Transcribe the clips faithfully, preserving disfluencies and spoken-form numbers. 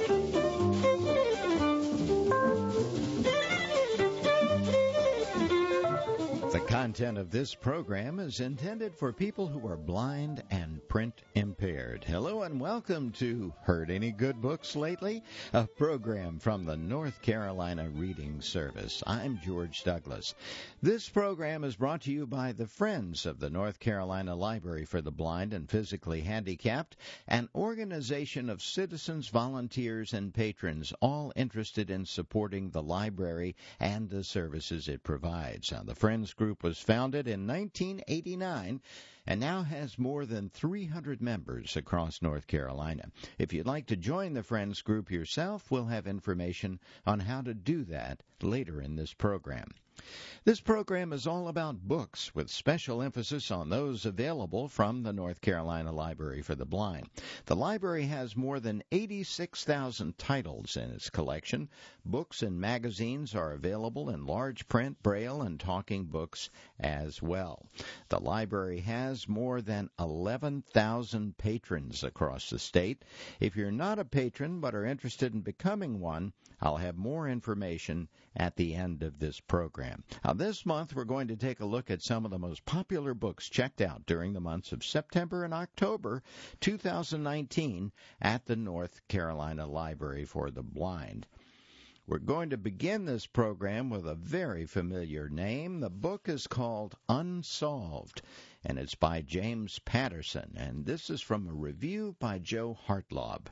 The content of this program is intended for people who are blind and print impaired. Hello and welcome to Heard Any Good Books Lately? A program from the North Carolina Reading Service. I'm George Douglas. This program is brought to you by the Friends of the North Carolina Library for the Blind and Physically Handicapped, an organization of citizens, volunteers, and patrons, all interested in supporting the library and the services it provides. Now, the Friends Group was founded in nineteen eighty-nine and now has more than three hundred members across North Carolina. If you'd like to join the Friends Group yourself, we'll have information on how to do that later in this program. This program is all about books, with special emphasis on those available from the North Carolina Library for the Blind. The library has more than eighty-six thousand titles in its collection. Books and magazines are available in large print, braille, and talking books as well. The library has more than eleven thousand patrons across the state. If you're not a patron but are interested in becoming one, I'll have more information at the end of this program. Now, this month, we're going to take a look at some of the most popular books checked out during the months of September and October two thousand nineteen at the North Carolina Library for the Blind. We're going to begin this program with a very familiar name. The book is called Unsolved, and it's by James Patterson, and this is from a review by Joe Hartlaub.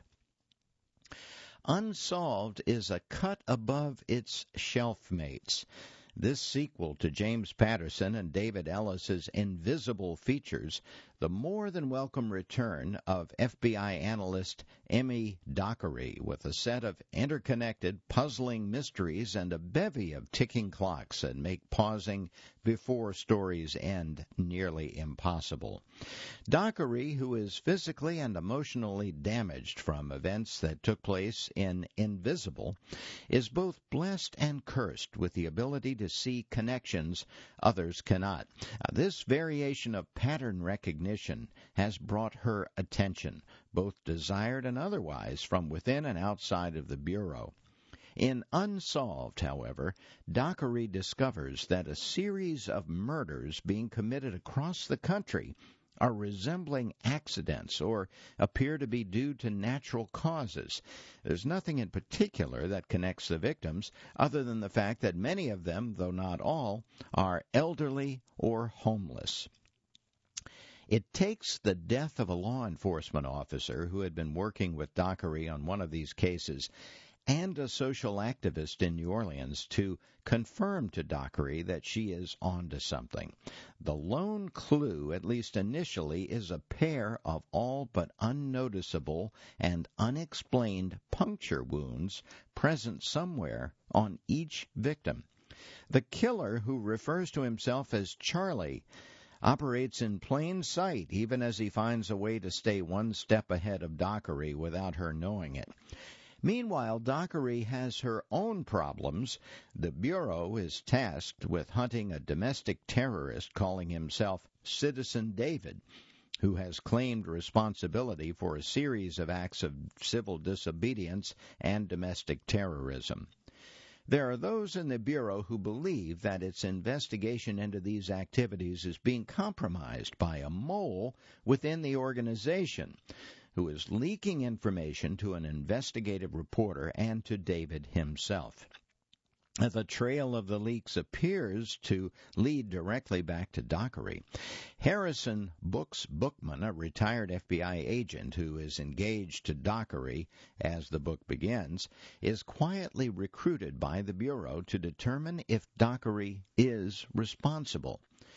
Unsolved is a cut above its shelf mates. This sequel to James Patterson and David Ellis's Invisible Features, the more than welcome return of F B I analyst Emmy Dockery with a set of interconnected, puzzling mysteries and a bevy of ticking clocks that make pausing before stories end nearly impossible. Dockery, who is physically and emotionally damaged from events that took place in Invisible, is both blessed and cursed with the ability to see connections others cannot. Now, this variation of pattern recognition has brought her attention, both desired and otherwise, from within and outside of the Bureau. In Unsolved, however, Dockery discovers that a series of murders being committed across the country are resembling accidents or appear to be due to natural causes. There's nothing in particular that connects the victims other than the fact that many of them, though not all, are elderly or homeless. It takes the death of a law enforcement officer who had been working with Dockery on one of these cases and a social activist in New Orleans to confirm to Dockery that she is onto something. The lone clue, at least initially, is a pair of all but unnoticeable and unexplained puncture wounds present somewhere on each victim. The killer, who refers to himself as Charlie, operates in plain sight, even as he finds a way to stay one step ahead of Dockery without her knowing it. Meanwhile, Dockery has her own problems. The Bureau is tasked with hunting a domestic terrorist calling himself Citizen David, who has claimed responsibility for a series of acts of civil disobedience and domestic terrorism. There are those in the Bureau who believe that its investigation into these activities is being compromised by a mole within the organization, who is leaking information to an investigative reporter and to David himself. The trail of the leaks appears to lead directly back to Dockery. Harrison Books Bookman, a retired F B I agent who is engaged to Dockery as the book begins, is quietly recruited by the Bureau to determine if Dockery is responsible.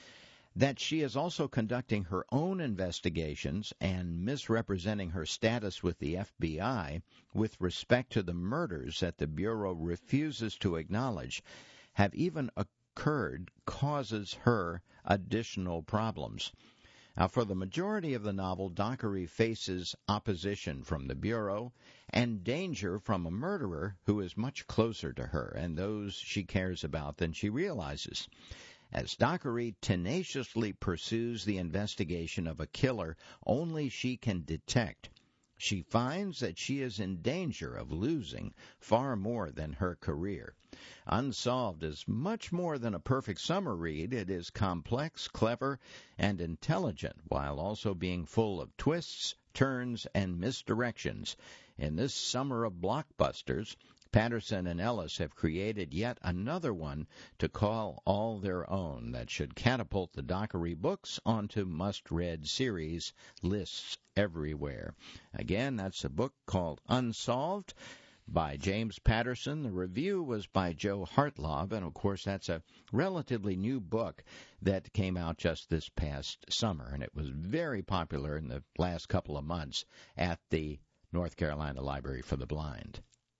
That she is also conducting her own investigations and misrepresenting her status with the F B I with respect to the murders that the Bureau refuses to acknowledge have even occurred causes her additional problems. Now, for the majority of the novel, Dockery faces opposition from the Bureau and danger from a murderer who is much closer to her and those she cares about than she realizes. As Dockery tenaciously pursues the investigation of a killer only she can detect, She finds that she is in danger of losing far more than her career. Unsolved is much more than a perfect summer read. It is complex, clever, and intelligent, while also being full of twists, turns, and misdirections. In this summer of blockbusters, Patterson and Ellis have created yet another one to call all their own that should catapult the Dockery books onto must-read series lists everywhere. Again, that's a book called Unsolved by James Patterson. The review was by Joe Hartlov, and of course that's a relatively new book that came out just this past summer, and it was very popular in the last couple of months at the North Carolina Library for the Blind.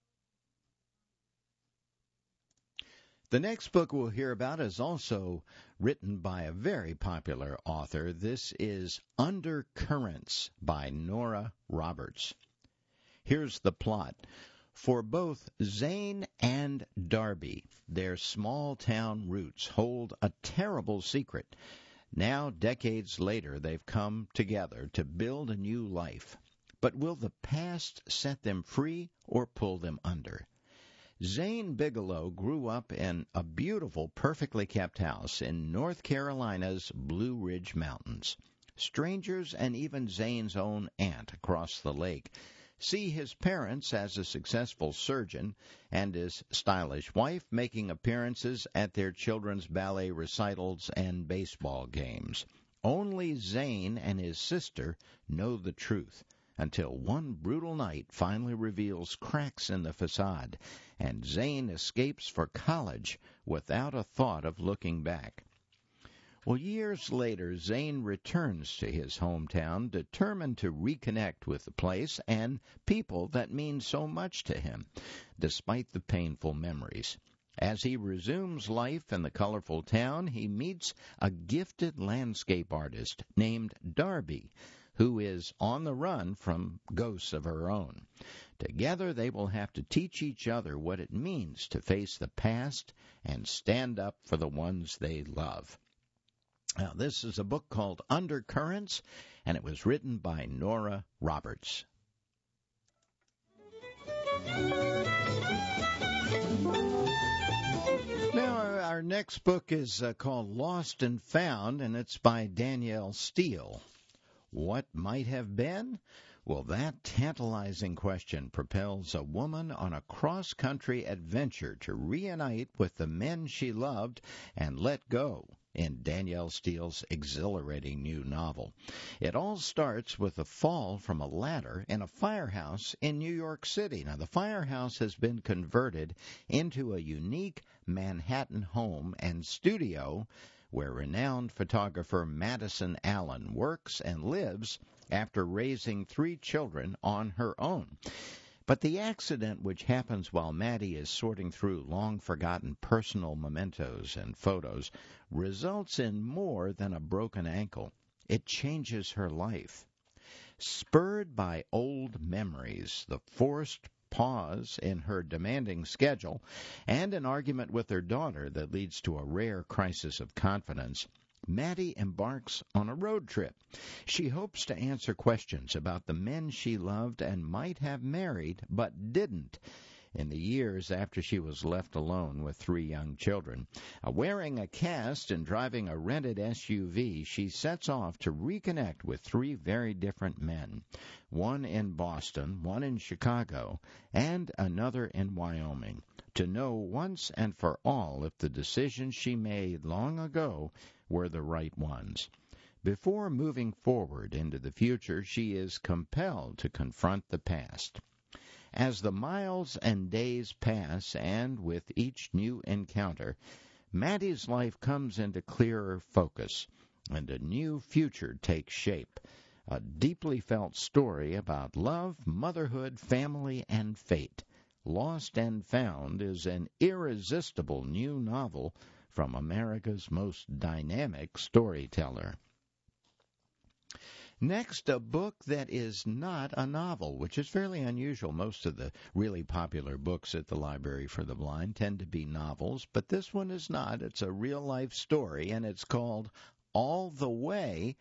The next book we'll hear about is also written by a very popular author. This is Undercurrents by Nora Roberts. Here's the plot. For both Zane and Darby, their small-town roots hold a terrible secret. Now, decades later, they've come together to build a new life. But will the past set them free or pull them under? Zane Bigelow grew up in a beautiful, perfectly kept house in North Carolina's Blue Ridge Mountains. Strangers and even Zane's own aunt across the lake see his parents as a successful surgeon and his stylish wife making appearances at their children's ballet recitals and baseball games. Only Zane and his sister know the truth, until one brutal night finally reveals cracks in the facade, and Zane escapes for college without a thought of looking back. Well, years later, Zane returns to his hometown, determined to reconnect with the place and people that mean so much to him, despite the painful memories. As he resumes life in the colorful town, he meets a gifted landscape artist named Darby, who is on the run from ghosts of her own. Together they will have to teach each other what it means to face the past and stand up for the ones they love. Now, this is a book called Undercurrents, and it was written by Nora Roberts. Now, our, our next book is uh, called Lost and Found, and it's by Danielle Steele. What might have been? Well, that tantalizing question propels a woman on a cross-country adventure to reunite with the men she loved and let go in Danielle Steele's exhilarating new novel. It all starts with a fall from a ladder in a firehouse in New York City. Now, the firehouse has been converted into a unique Manhattan home and studio where renowned photographer Madison Allen works and lives after raising three children on her own. But the accident, which happens while Maddie is sorting through long-forgotten personal mementos and photos, results in more than a broken ankle. It changes her life. Spurred by old memories, the forced pause in her demanding schedule, and an argument with her daughter that leads to a rare crisis of confidence, Maddie embarks on a road trip. She hopes to answer questions about the men she loved and might have married but didn't in the years after she was left alone with three young children. Uh, wearing a cast and driving a rented S U V, she sets off to reconnect with three very different men, one in Boston, one in Chicago, and another in Wyoming, to know once and for all if the decisions she made long ago were the right ones. Before moving forward into the future, she is compelled to confront the past. As the miles and days pass, and with each new encounter, Maddie's life comes into clearer focus, and a new future takes shape. A deeply felt story about love, motherhood, family, and fate. Lost and Found is an irresistible new novel from America's most dynamic storyteller. Next, a book that is not a novel, which is fairly unusual. Most of the really popular books at the Library for the Blind tend to be novels, but this one is not. It's a real-life story, and it's called All the Way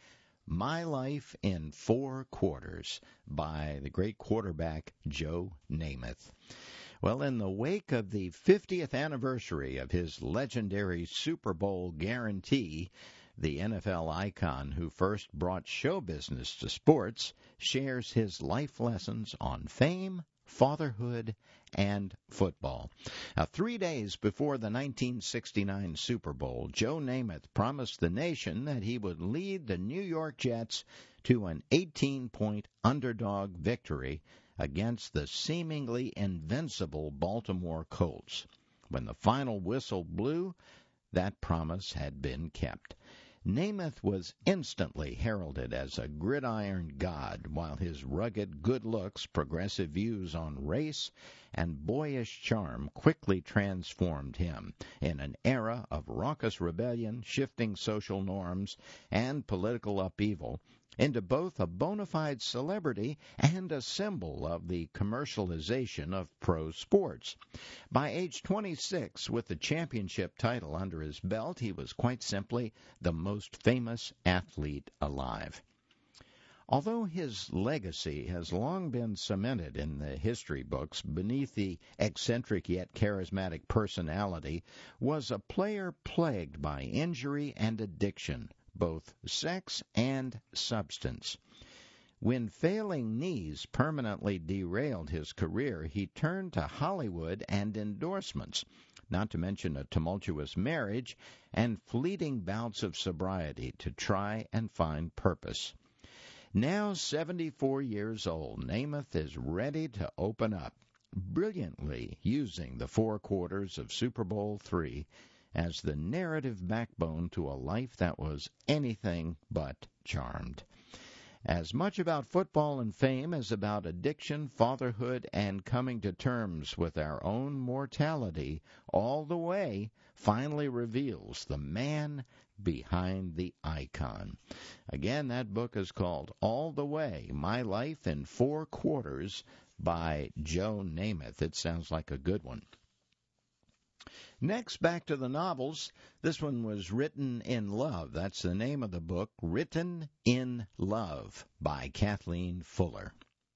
My Life in Four Quarters by the great quarterback Joe Namath. Well, in the wake of the fiftieth anniversary of his legendary Super Bowl guarantee, the N F L icon who first brought show business to sports shares his life lessons on fame, fatherhood, and football. Now, three days before the nineteen sixty-nine Super Bowl, Joe Namath promised the nation that he would lead the New York Jets to an eighteen-point underdog victory against the seemingly invincible Baltimore Colts. When the final whistle blew, that promise had been kept. Namath was instantly heralded as a gridiron god, while his rugged good looks, progressive views on race, and boyish charm quickly transformed him in an era of raucous rebellion, shifting social norms, and political upheaval into both a bona fide celebrity and a symbol of the commercialization of pro sports. By age twenty-six, with the championship title under his belt, he was quite simply the most famous athlete alive. Although his legacy has long been cemented in the history books, beneath the eccentric yet charismatic personality was a player plagued by injury and addiction, both sex and substance. When failing knees permanently derailed his career, he turned to Hollywood and endorsements, not to mention a tumultuous marriage and fleeting bouts of sobriety to try and find purpose. Now seventy-four years old, Namath is ready to open up, brilliantly using the four quarters of Super Bowl three as the narrative backbone to a life that was anything but charmed. As much about football and fame as about addiction, fatherhood, and coming to terms with our own mortality, All the Way finally reveals the man behind the icon. Again, that book is called All the Way, My Life in Four Quarters by Joe Namath. It sounds like a good one. Next, back to the novels. This one was Written in Love. That's the name of the book, Written in Love by Kathleen Fuller.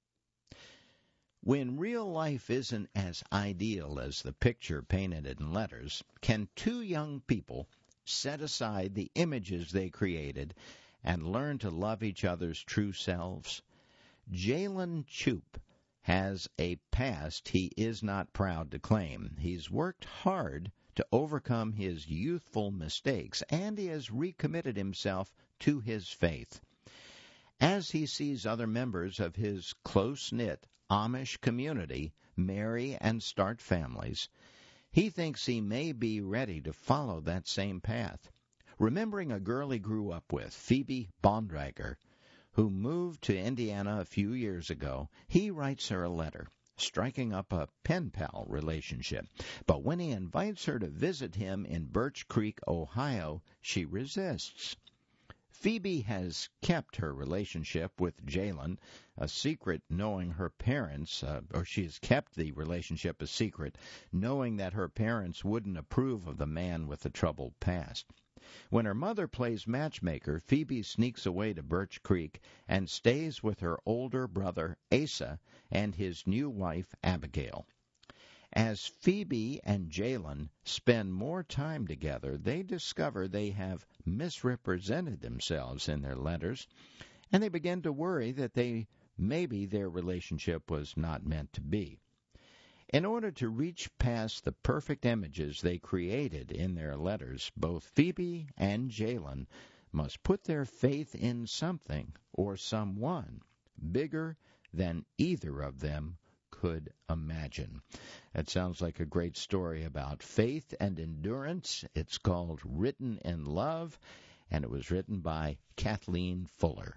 When real life isn't as ideal as the picture painted in letters, can two young people set aside the images they created and learn to love each other's true selves? Jalen Choop has a past he is not proud to claim. He's worked hard to overcome his youthful mistakes, and he has recommitted himself to his faith. As he sees other members of his close-knit Amish community marry and start families, he thinks he may be ready to follow that same path. Remembering a girl he grew up with, Phoebe Bondrager, who moved to Indiana a few years ago, he writes her a letter, striking up a pen-pal relationship. But when he invites her to visit him in Birch Creek, Ohio, she resists. Phoebe has kept her relationship with Jalen a secret, knowing her parents, uh, or she has kept the relationship a secret, knowing that her parents wouldn't approve of the man with the troubled past. When her mother plays matchmaker, Phoebe sneaks away to Birch Creek and stays with her older brother, Asa, and his new wife, Abigail. As Phoebe and Jalen spend more time together, they discover they have misrepresented themselves in their letters, and they begin to worry that they maybe their relationship was not meant to be. In order to reach past the perfect images they created in their letters, both Phoebe and Jalen must put their faith in something or someone bigger than either of them could imagine. That sounds like a great story about faith and endurance. It's called Written in Love, and it was written by Kathleen Fuller.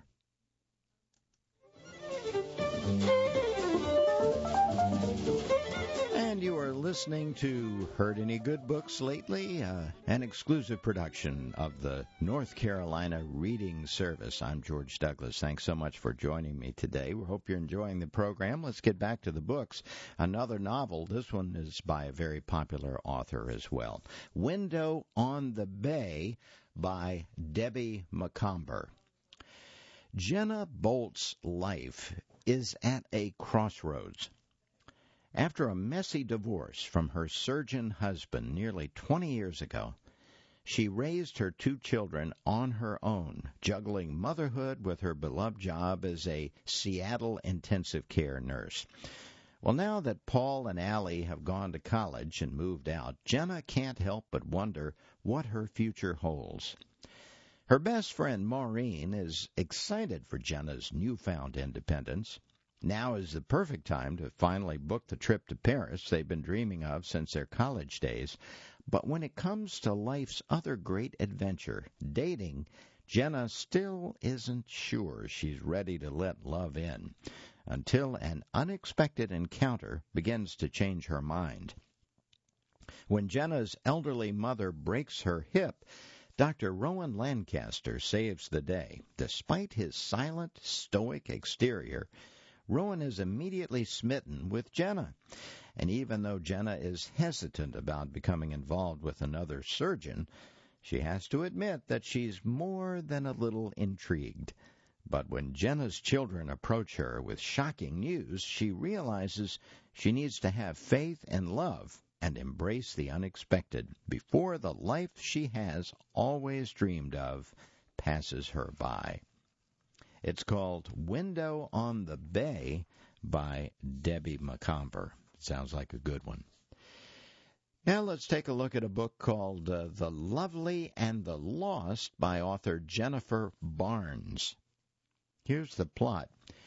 And you are listening to Heard Any Good Books Lately, uh, an exclusive production of the North Carolina Reading Service. I'm George Douglas. Thanks so much for joining me today. We hope you're enjoying the program. Let's get back to the books. Another novel. This one is by a very popular author as well. Window on the Bay by Debbie Macomber. Jenna Bolt's life is at a crossroads. After a messy divorce from her surgeon husband nearly twenty years ago, she raised her two children on her own, juggling motherhood with her beloved job as a Seattle intensive care nurse. Well, now that Paul and Allie have gone to college and moved out, Jenna can't help but wonder what her future holds. Her best friend, Maureen, is excited for Jenna's newfound independence. Now is the perfect time to finally book the trip to Paris they've been dreaming of since their college days. But when it comes to life's other great adventure, dating, Jenna still isn't sure she's ready to let love in until an unexpected encounter begins to change her mind. When Jenna's elderly mother breaks her hip, Doctor Rowan Lancaster saves the day. Despite his silent, stoic exterior, Rowan is immediately smitten with Jenna. And even though Jenna is hesitant about becoming involved with another surgeon, she has to admit that she's more than a little intrigued. But when Jenna's children approach her with shocking news, she realizes she needs to have faith and love and embrace the unexpected before the life she has always dreamed of passes her by. It's called Window on the Bay by Debbie Macomber. Sounds like a good one. Now let's take a look at a book called uh, The Lovely and the Lost by author Jennifer Barnes. Here's the plot.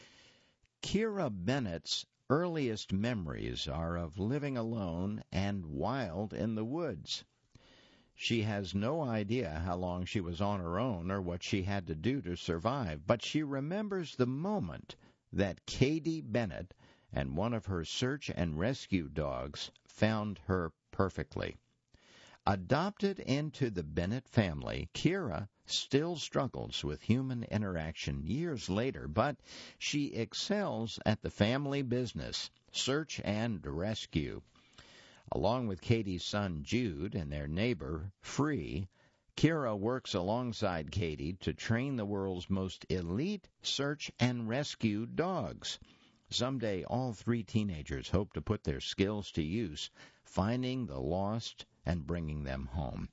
Kira Bennett's earliest memories are of living alone and wild in the woods. She has no idea how long she was on her own or what she had to do to survive, but she remembers the moment that Katie Bennett and one of her search and rescue dogs found her perfectly. Adopted into the Bennett family, Kira still struggles with human interaction years later, but she excels at the family business, search and rescue. Along with Katie's son Jude and their neighbor Free, Kira works alongside Katie to train the world's most elite search and rescue dogs. Someday, all three teenagers hope to put their skills to use, finding the lost and bringing them home.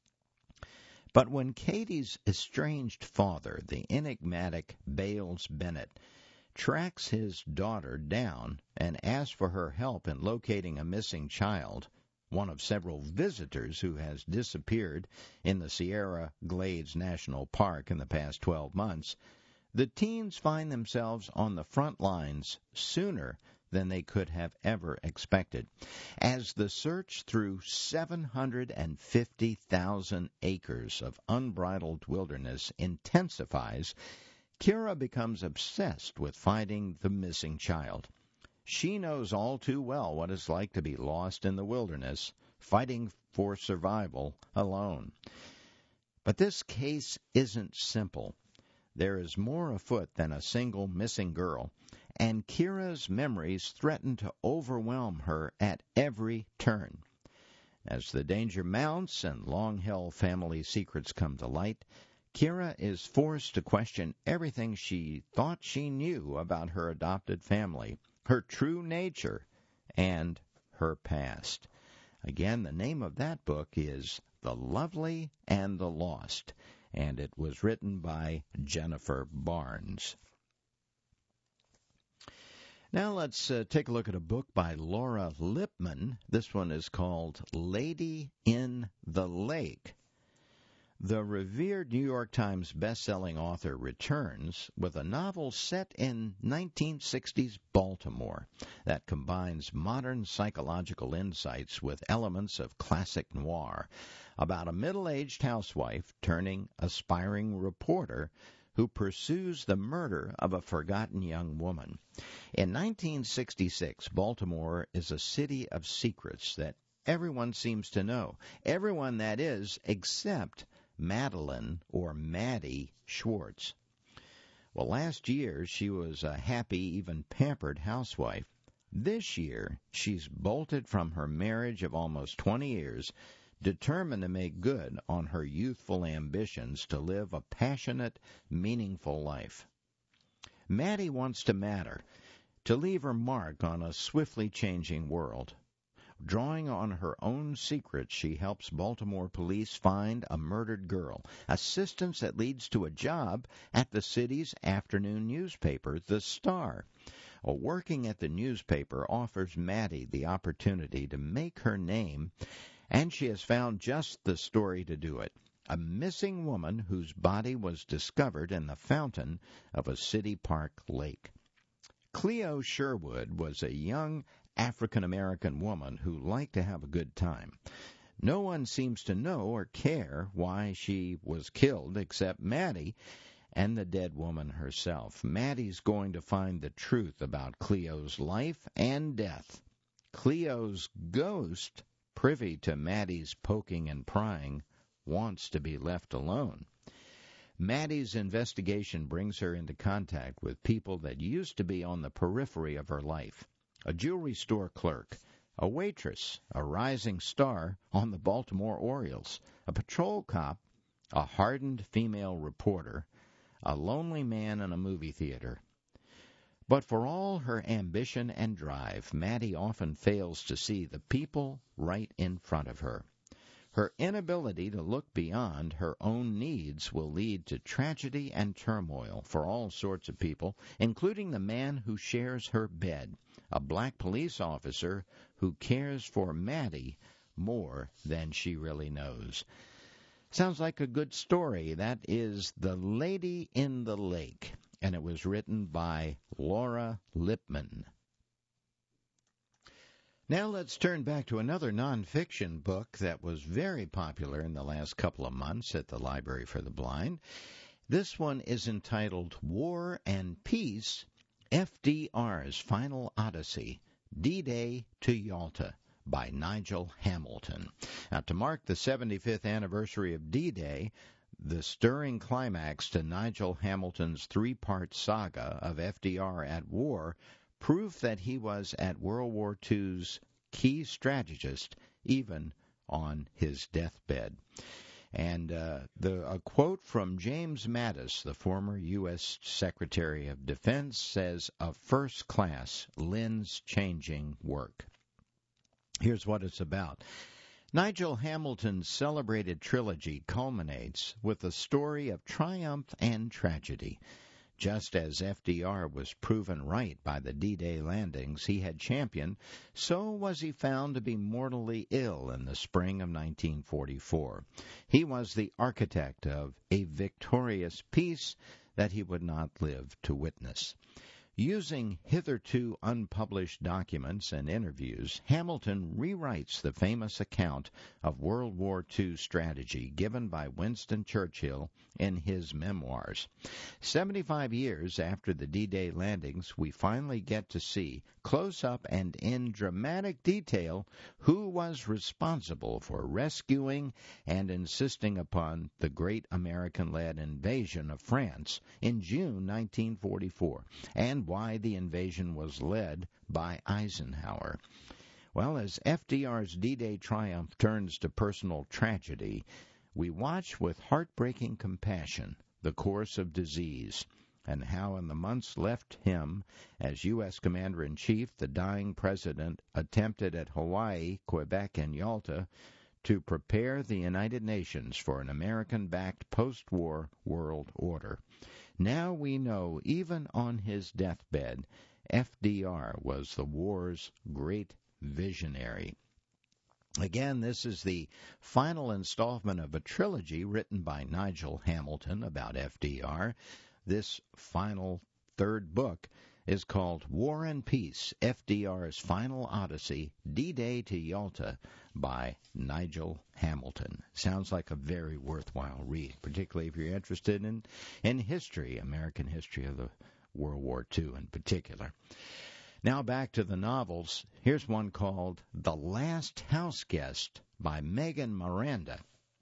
But when Katie's estranged father, the enigmatic Bales Bennett, tracks his daughter down and asks for her help in locating a missing child, one of several visitors who has disappeared in the Sierra Glades National Park in the past twelve months, the teens find themselves on the front lines sooner than they could have ever expected. As the search through seven hundred fifty thousand acres of unbridled wilderness intensifies, Kira becomes obsessed with finding the missing child. She knows all too well what it's like to be lost in the wilderness, fighting for survival alone. But this case isn't simple. There is more afoot than a single missing girl, and Kira's memories threaten to overwhelm her at every turn. As the danger mounts and long-held family secrets come to light, Kira is forced to question everything she thought she knew about her adopted family, her true nature, and her past. Again, the name of that book is The Lovely and the Lost, and it was written by Jennifer Barnes. Now let's uh, take a look at a book by Laura Lippman. This one is called Lady in the Lake. The revered New York Times bestselling author returns with a novel set in nineteen sixties Baltimore that combines modern psychological insights with elements of classic noir about a middle-aged housewife turning aspiring reporter who pursues the murder of a forgotten young woman. In nineteen sixty-six, Baltimore is a city of secrets that everyone seems to know. Everyone, that is, except Madeline, or Maddie, Schwartz. Well, last year she was a happy, even pampered housewife. This year she's bolted from her marriage of almost twenty years, determined to make good on her youthful ambitions to live a passionate, meaningful life. Maddie wants to matter, to leave her mark on a swiftly changing world. Drawing on her own secrets, she helps Baltimore police find a murdered girl, assistance that leads to a job at the city's afternoon newspaper, The Star. Well, working at the newspaper offers Maddie the opportunity to make her name, and she has found just the story to do it. A missing woman whose body was discovered in the fountain of a city park lake. Cleo Sherwood was a young African-American woman who liked to have a good time. No one seems to know or care why she was killed except Maddie and the dead woman herself. Maddie's going to find the truth about Cleo's life and death. Cleo's ghost, privy to Maddie's poking and prying, wants to be left alone. Maddie's investigation brings her into contact with people that used to be on the periphery of her life. A jewelry store clerk, a waitress, a rising star on the Baltimore Orioles, a patrol cop, a hardened female reporter, a lonely man in a movie theater. But for all her ambition and drive, Maddie often fails to see the people right in front of her. Her inability to look beyond her own needs will lead to tragedy and turmoil for all sorts of people, including the man who shares her bed, a black police officer who cares for Maddie more than she really knows. Sounds like a good story. That is The Lady in the Lake, and it was written by Laura Lipman. Now let's turn back to another nonfiction book that was very popular in the last couple of months at the Library for the Blind. This one is entitled War and Peace, F D R's Final Odyssey, D-Day to Yalta, by Nigel Hamilton. Now, to mark the seventy-fifth anniversary of D-Day, the stirring climax to Nigel Hamilton's three-part saga of F D R at war, proof that he was at World War Two's key strategist, even on his deathbed. And uh, the, a quote from James Mattis, the former U S Secretary of Defense, says, "A first-class, lens-changing work." Here's what it's about. Nigel Hamilton's celebrated trilogy culminates with a story of triumph and tragedy. Just as F D R was proven right by the D-Day landings he had championed, so was he found to be mortally ill in the spring of nineteen forty-four. He was the architect of a victorious peace that he would not live to witness. Using hitherto unpublished documents and interviews, Hamilton rewrites the famous account of World War Two strategy given by Winston Churchill in his memoirs. Seventy-five years after the D-Day landings, we finally get to see, close up and in dramatic detail, who was responsible for rescuing and insisting upon the great American-led invasion of France in June nineteen forty-four, and why the invasion was led by Eisenhower. Well, as F D R's D-Day triumph turns to personal tragedy, we watch with heartbreaking compassion the course of disease and how in the months left him as U S Commander-in-Chief, the dying president attempted at Hawaii, Quebec, and Yalta to prepare the United Nations for an American-backed post-war world order. Now we know, even on his deathbed, F D R was the war's great visionary. Again, this is the final installment of a trilogy written by Nigel Hamilton about F D R. This final third book is called War and Peace, F D R's Final Odyssey, D-Day to Yalta, by Nigel Hamilton. Sounds like a very worthwhile read, particularly if you're interested in, in history, American history of the World War Two in particular. Now back to the novels. Here's one called The Last House Guest by Megan Miranda.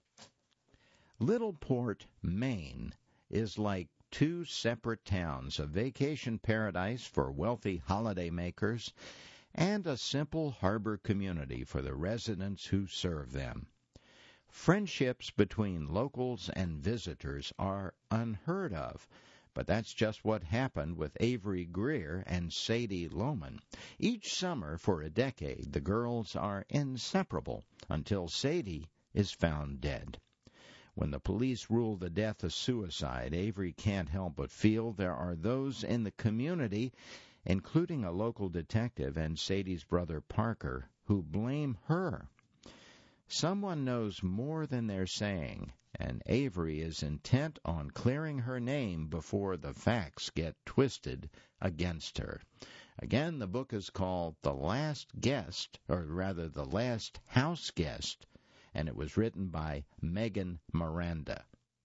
Littleport, Maine, is like two separate towns, a vacation paradise for wealthy holidaymakers and a simple harbor community for the residents who serve them. Friendships between locals and visitors are unheard of, But that's just what happened with Avery Greer and Sadie Lohman. Each summer for a decade, the girls are inseparable until Sadie is found dead. When the police rule the death a suicide, Avery can't help but feel there are those in the community, including a local detective and Sadie's brother Parker, who blame her. Someone knows more than they're saying, and Avery is intent on clearing her name before the facts get twisted against her. Again, the book is called The Last Guest, or rather The Last House Guest, and it was written by Megan Miranda.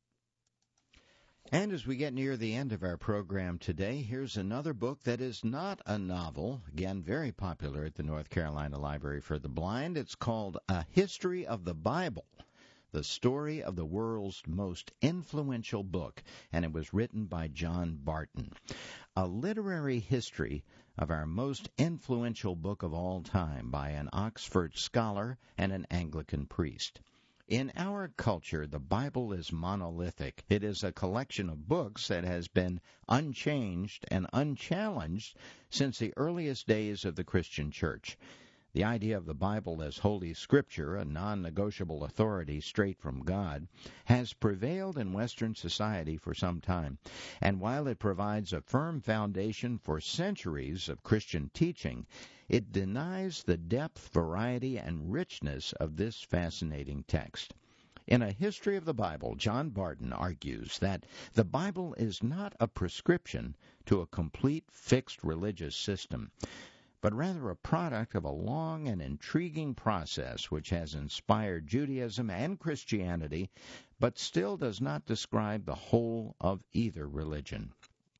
And as we get near the end of our program today, here's another book that is not a novel, again very popular at the North Carolina Library for the Blind. It's called A History of the Bible, the story of the world's most influential book, and it was written by John Barton. A literary history of our most influential book of all time by an Oxford scholar and an Anglican priest. In our culture, the Bible is monolithic. It is a collection of books that has been unchanged and unchallenged since the earliest days of the Christian church. The idea of the Bible as Holy Scripture, a non-negotiable authority straight from God, has prevailed in Western society for some time. And while it provides a firm foundation for centuries of Christian teaching, it denies the depth, variety, and richness of this fascinating text. In A History of the Bible, John Barton argues that the Bible is not a prescription to a complete fixed religious system, but rather a product of a long and intriguing process which has inspired Judaism and Christianity, but still does not describe the whole of either religion.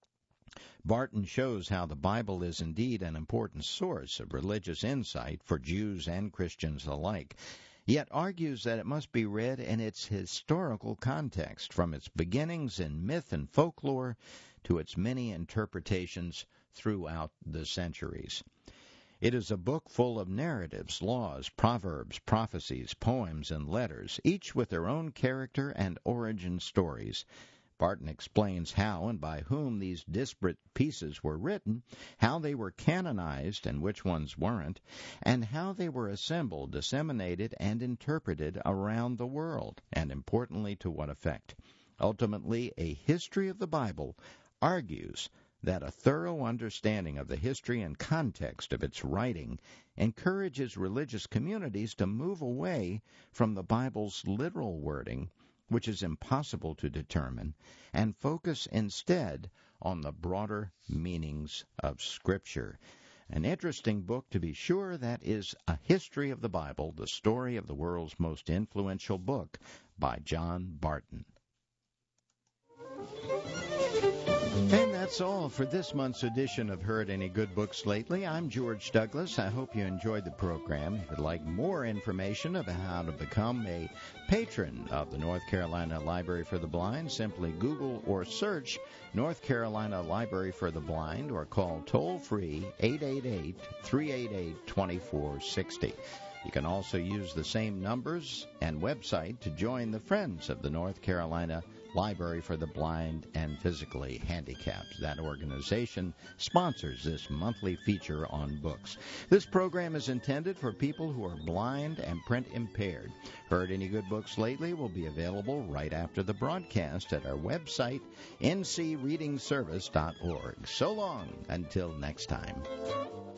Barton shows how the Bible is indeed an important source of religious insight for Jews and Christians alike, yet argues that it must be read in its historical context, from its beginnings in myth and folklore to its many interpretations throughout the centuries. It is a book full of narratives, laws, proverbs, prophecies, poems, and letters, each with their own character and origin stories. Barton explains how and by whom these disparate pieces were written, how they were canonized and which ones weren't, and how they were assembled, disseminated, and interpreted around the world, and importantly to what effect. Ultimately, A History of the Bible argues that a thorough understanding of the history and context of its writing encourages religious communities to move away from the Bible's literal wording, which is impossible to determine, and focus instead on the broader meanings of Scripture. An interesting book, to be sure. That is A History of the Bible, the story of the world's most influential book by John Barton. And that's all for this month's edition of Heard Any Good Books Lately. I'm George Douglas. I hope you enjoyed the program. If you'd like more information about how to become a patron of the North Carolina Library for the Blind, simply Google or search North Carolina Library for the Blind or call toll-free eight eight eight, three eight eight, two four six zero. You can also use the same numbers and website to join the Friends of the North Carolina Library for the Blind and Physically Handicapped. That organization sponsors this monthly feature on books. This program is intended for people who are blind and print impaired. Heard Any Good Books Lately will be available right after the broadcast at our website, n c reading service dot org. So long until next time.